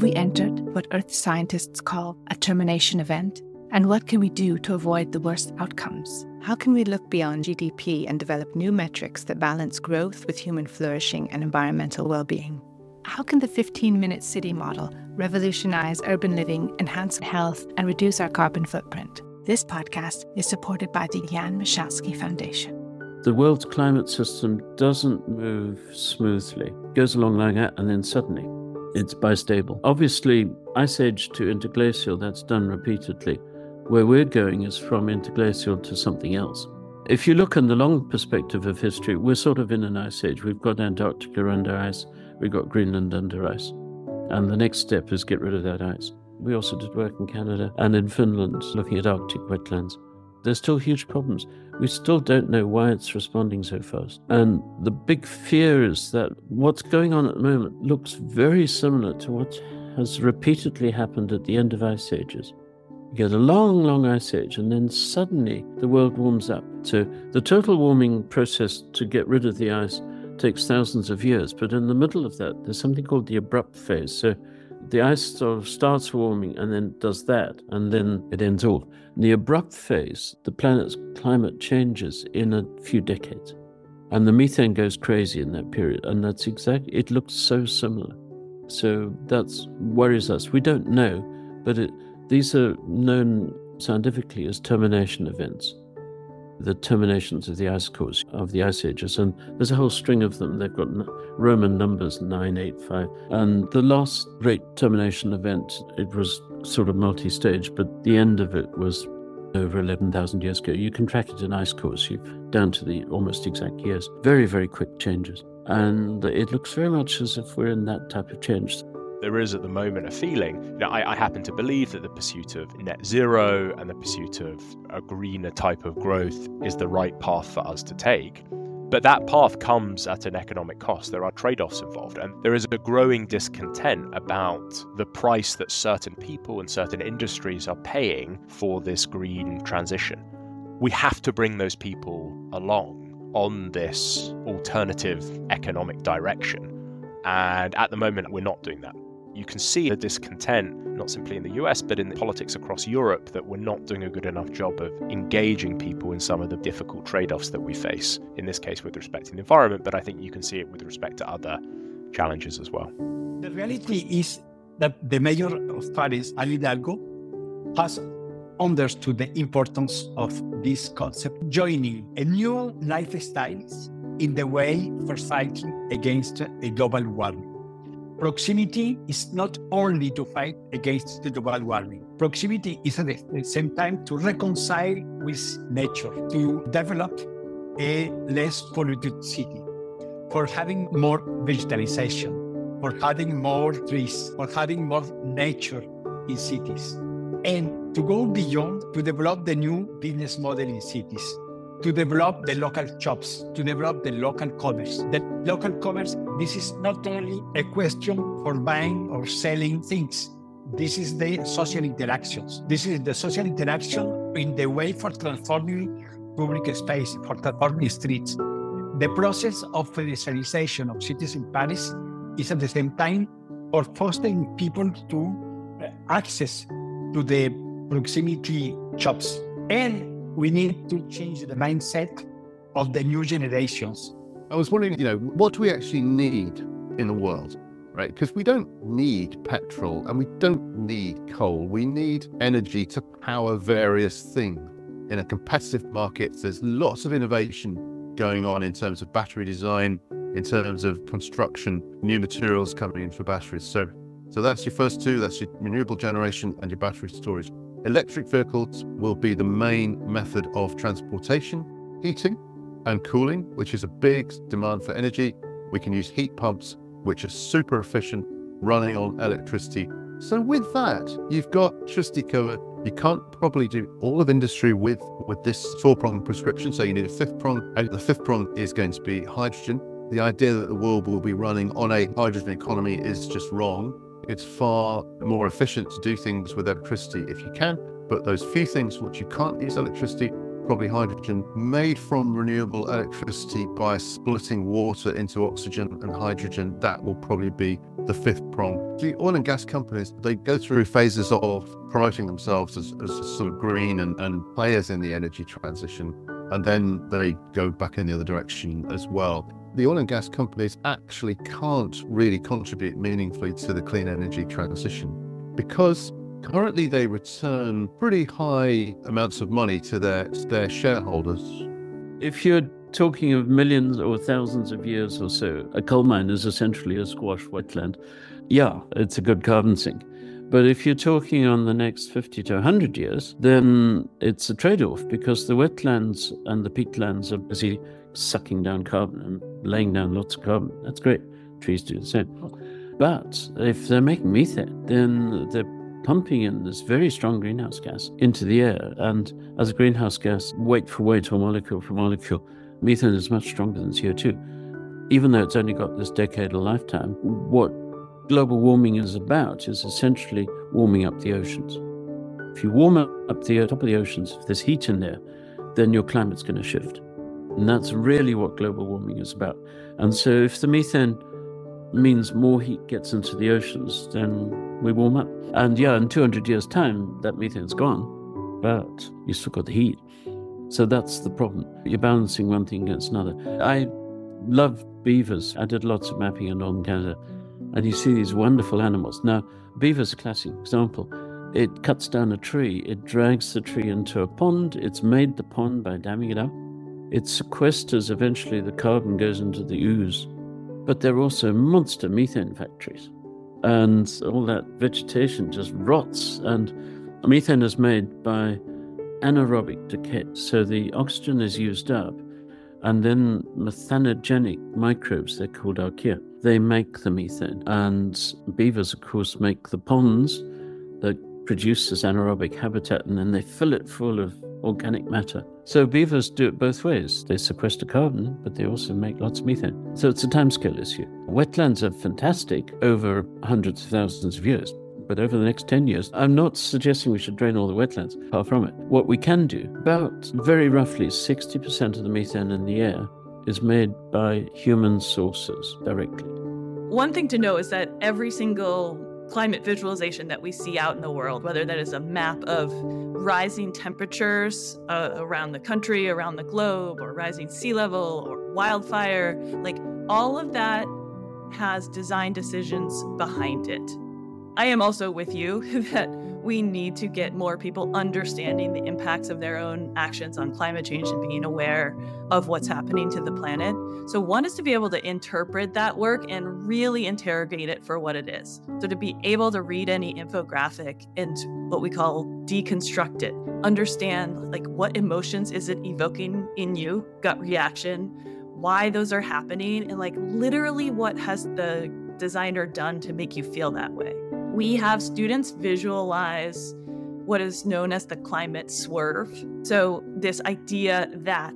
we entered what Earth scientists call a termination event? And what can we do to avoid the worst outcomes? How can we look beyond GDP and develop new metrics that balance growth with human flourishing and environmental well-being? How can the 15-minute city model revolutionize urban living, enhance health, and reduce our carbon footprint? This podcast is supported by the Jan Michalski Foundation. The world's climate system doesn't move smoothly. It goes along like that, and then suddenly it's bistable. Obviously, ice age to interglacial, that's done repeatedly. Where we're going is from interglacial to something else. If you look in the long perspective of history, we're sort of in an ice age. We've got Antarctica under ice, we've got Greenland under ice. And the next step is get rid of that ice. We also did work in Canada and in Finland looking at Arctic wetlands. There's still huge problems. We still don't know why it's responding so fast. And the big fear is that what's going on at the moment looks very similar to what has repeatedly happened at the end of ice ages. You get a long, long ice age, and then suddenly the world warms up. So the total warming process to get rid of the ice takes thousands of years. But in the middle of that, there's something called the abrupt phase. So the ice sort of starts warming and then does that, and then it ends all. In the abrupt phase, the planet's climate changes in a few decades. And the methane goes crazy in that period. And that's exactly, it looks so similar. So that worries us. We don't know, but these are known scientifically as termination events, the terminations of the ice cores, of the ice ages. And there's a whole string of them. They've got Roman numbers, 9, 8, 5. And the last great termination event, it was sort of multi-stage, but the end of it was over 11,000 years ago. You can track it in ice cores, down to the almost exact years. Very, very quick changes. And it looks very much as if we're in that type of change. There is at the moment a feeling, I happen to believe that the pursuit of net zero and the pursuit of a greener type of growth is the right path for us to take. But that path comes at an economic cost. There are trade-offs involved, and there is a growing discontent about the price that certain people and certain industries are paying for this green transition. We have to bring those people along on this alternative economic direction. And at the moment, we're not doing that. You can see the discontent, not simply in the US, but in the politics across Europe, that we're not doing a good enough job of engaging people in some of the difficult trade-offs that we face, in this case with respect to the environment, but I think you can see it with respect to other challenges as well. The reality is that the mayor of Paris, Anne Hidalgo, has understood the importance of this concept, joining a new lifestyles in the way for fighting against a global warming. Proximity is not only to fight against the global warming. Proximity is at the same time to reconcile with nature, to develop a less polluted city, for having more vegetalization, for having more trees, for having more nature in cities, and to go beyond to develop the new business model in cities, to develop the local shops, to develop the local commerce. The local commerce, this is not only a question for buying or selling things. This is the social interactions. This is the social interaction in the way for transforming public space, for transforming streets. The process of pedestrianization of cities in Paris is at the same time for fostering people to access to the proximity shops. And we need to change the mindset of the new generations. I was wondering, what do we actually need in the world, right? Because we don't need petrol and we don't need coal. We need energy to power various things. In a competitive market, there's lots of innovation going on in terms of battery design, in terms of construction, new materials coming in for batteries. So that's your first two, that's your renewable generation and your battery storage. Electric vehicles will be the main method of transportation, heating and cooling, which is a big demand for energy. We can use heat pumps, which are super efficient, running on electricity. So with that, you've got electricity covered. You can't probably do all of industry with this four-prong prescription, so you need a fifth prong, and the fifth prong is going to be hydrogen. The idea that the world will be running on a hydrogen economy is just wrong. It's far more efficient to do things with electricity if you can, but those few things which you can't use electricity, probably hydrogen, made from renewable electricity by splitting water into oxygen and hydrogen, that will probably be the fifth prong. The oil and gas companies, they go through phases of promoting themselves as sort of green and players in the energy transition, and then they go back in the other direction as well. The oil and gas companies actually can't really contribute meaningfully to the clean energy transition because currently they return pretty high amounts of money to their shareholders. If you're talking of millions or thousands of years or so, a coal mine is essentially a squash wetland. Yeah, it's a good carbon sink. But if you're talking on the next 50 to 100 years, then it's a trade-off because the wetlands and the peatlands are busy sucking down carbon and laying down lots of carbon. That's great. Trees do the same. But if they're making methane, then they're pumping in this very strong greenhouse gas into the air. And as a greenhouse gas, weight for weight or molecule for molecule, methane is much stronger than CO2. Even though it's only got this decadal lifetime, what global warming is about is essentially warming up the oceans. If you warm up the top of the oceans, if there's heat in there, then your climate's going to shift. And that's really what global warming is about. And so if the methane means more heat gets into the oceans, then we warm up. And yeah, in 200 years' time, that methane's gone, but you still got the heat. So that's the problem. You're balancing one thing against another. I love beavers. I did lots of mapping in Northern Canada, and you see these wonderful animals. Now, beaver's a classic example. It cuts down a tree, it drags the tree into a pond, it's made the pond by damming it up. It sequesters eventually the carbon goes into the ooze. But they're also monster methane factories. And all that vegetation just rots. And methane is made by anaerobic decay. So the oxygen is used up, and then methanogenic microbes, they're called archaea, they make the methane. And beavers, of course, make the ponds that produce this anaerobic habitat, and then they fill it full of organic matter. So beavers do it both ways. They sequester carbon, but they also make lots of methane. So it's a timescale issue. Wetlands are fantastic over hundreds of thousands of years. But over the next 10 years, I'm not suggesting we should drain all the wetlands, far from it. What we can do, about very roughly 60% of the methane in the air is made by human sources directly. One thing to know is that every single climate visualization that we see out in the world, whether that is a map of rising temperatures around the country, around the globe, or rising sea level, or wildfire, like all of that has design decisions behind it. I am also with you that we need to get more people understanding the impacts of their own actions on climate change and being aware of what's happening to the planet. So one is to be able to interpret that work and really interrogate it for what it is. So to be able to read any infographic and what we call deconstruct it, understand like what emotions is it evoking in you, gut reaction, why those are happening, and like literally what has the designer done to make you feel that way. We have students visualize what is known as the climate swerve. So this idea that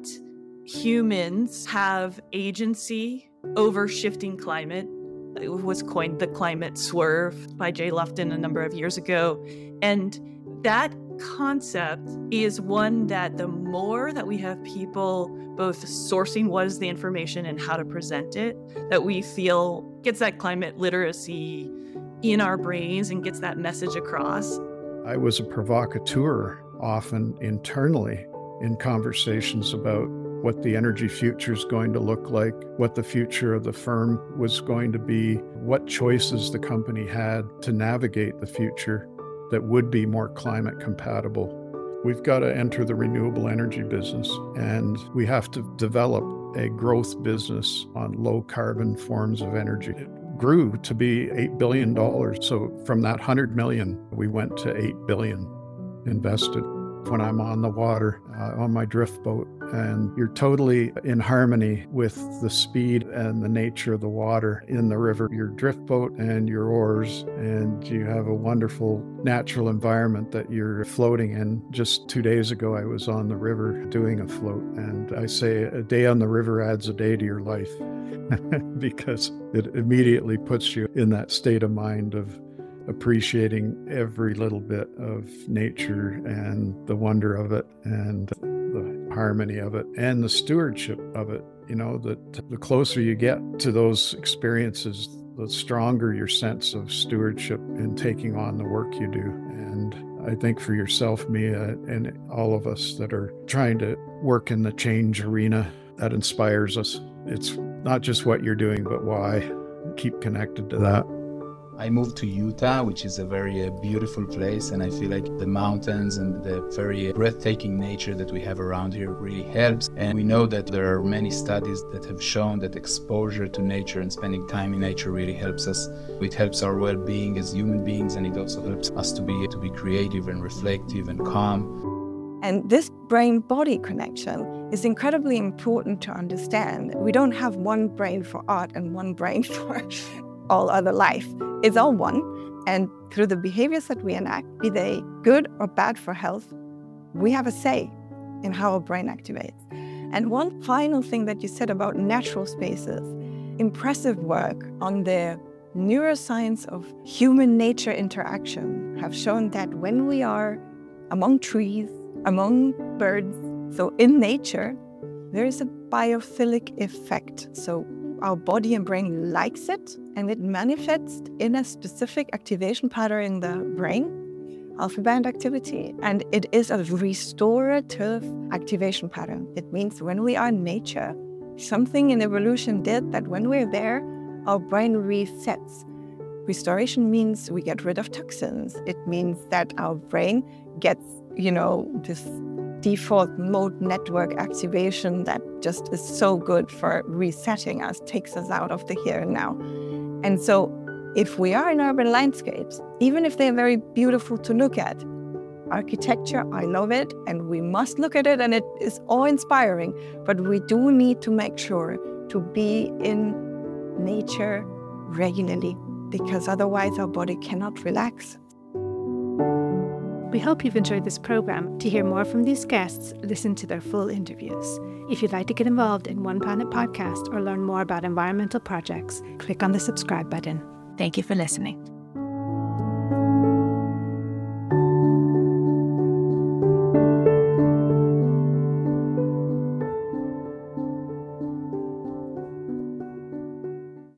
humans have agency over shifting climate. It was coined the climate swerve by Jay Lufton a number of years ago. And that concept is one that the more that we have people both sourcing what is the information and how to present it, that we feel gets that climate literacy in our brains and gets that message across. I was a provocateur often internally in conversations about what the energy future is going to look like, what the future of the firm was going to be, what choices the company had to navigate the future that would be more climate compatible. We've got to enter the renewable energy business, and we have to develop a growth business on low carbon forms of energy. It grew to be $8 billion. So from that 100 million, we went to 8 billion invested. When I'm on the water, on my drift boat, and you're totally in harmony with the speed and the nature of the water in the river, your drift boat and your oars, and you have a wonderful natural environment that you're floating in. Just 2 days ago, I was on the river doing a float, and I say a day on the river adds a day to your life because it immediately puts you in that state of mind of appreciating every little bit of nature and the wonder of it and the harmony of it and the stewardship of it. You know, that the closer you get to those experiences, the stronger your sense of stewardship in taking on the work you do. And I think for yourself, Mia, and all of us that are trying to work in the change arena, that inspires us. It's not just what you're doing, but why. Keep connected to that. I moved to Utah, which is a very beautiful place, and I feel like the mountains and the very breathtaking nature that we have around here really helps. And we know that there are many studies that have shown that exposure to nature and spending time in nature really helps us. It helps our well-being as human beings, and it also helps us to be creative and reflective and calm. And this brain-body connection is incredibly important to understand. We don't have one brain for art and one brain for all other life. It's all one. And through the behaviors that we enact, be they good or bad for health, we have a say in how our brain activates. And one final thing that you said about natural spaces, impressive work on the neuroscience of human-nature interaction have shown that when we are among trees, among birds, so in nature, there is a biophilic effect. So our body and brain likes it, and it manifests in a specific activation pattern in the brain, alpha band activity, and it is a restorative activation pattern. It means when we are in nature, something in evolution did that when we're there, our brain resets. Restoration means we get rid of toxins. It means that our brain gets, this default mode network activation that just is so good for resetting us, takes us out of the here and now. And so if we are in urban landscapes, even if they're very beautiful to look at, architecture, I love it, and we must look at it, and it is awe-inspiring, but we do need to make sure to be in nature regularly, because otherwise our body cannot relax. We hope you've enjoyed this program. To hear more from these guests, listen to their full interviews. If you'd like to get involved in One Planet Podcast or learn more about environmental projects, click on the subscribe button. Thank you for listening.